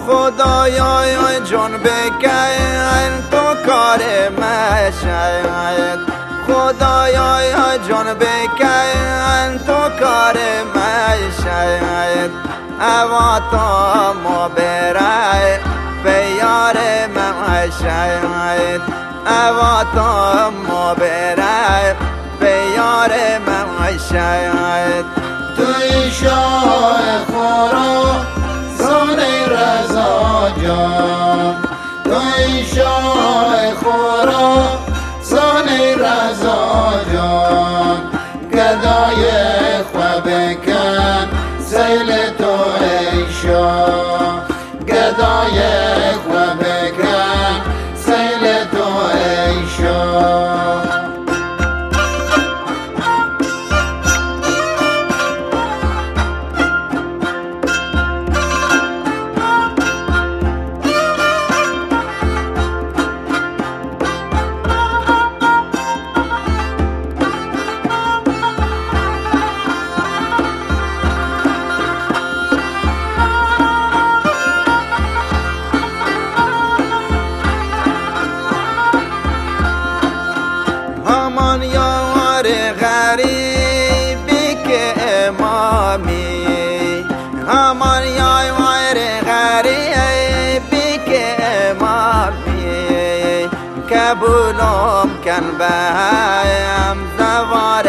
خدایا جان بکن تو کار مشهد، خدایا جان بکن تو کار مشهد. اواتا ما برای بیار مشهد، اواتا ما برای بیار مشهد. توی شاه خورا زان رضا جان، توی شاه خورا زان رضا جان. گدای خو بکن سیل تو ای شاه، گدای خو بکن سیل تو ای شاه. همان یار غریبی که امامی، همان یار غریبی که امامی. قبولم کن بهم زوار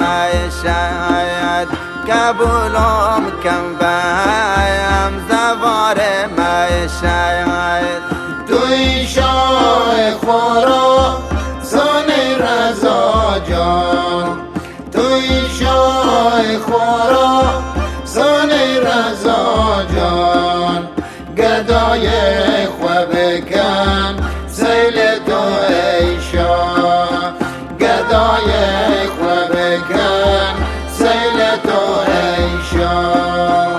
مشهد، قبولم کن بهم زوار مشهد. توی شاه خورا زان رضا جان، توی شاه خورا زان رضا جان. گدای خو بکن سیل تو ای شاه، گدای خو بکن سیل تو ای شاه.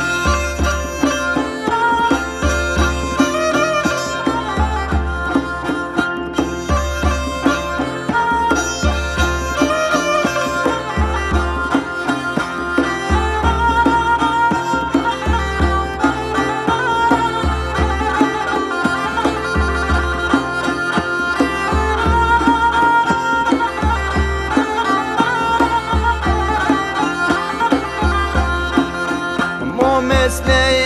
مثل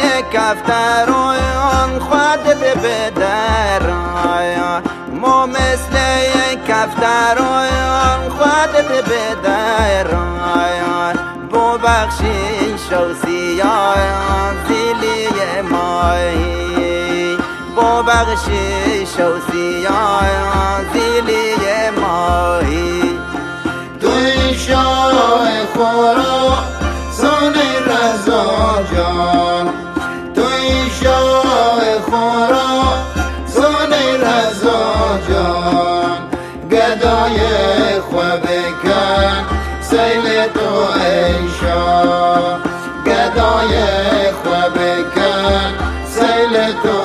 کفتران خود بدر، ما مثل کفتران خود بدر. بو بخشیش و سیاه زیلی ماهی، بو بخشیش و سیاه زیلی ماهی. توی شاه خورا زان رضا جان، توی شاه خورا زان رضا جان. گدای خو بکن سیل تو ای شاه، گدای خو بکن سیل تو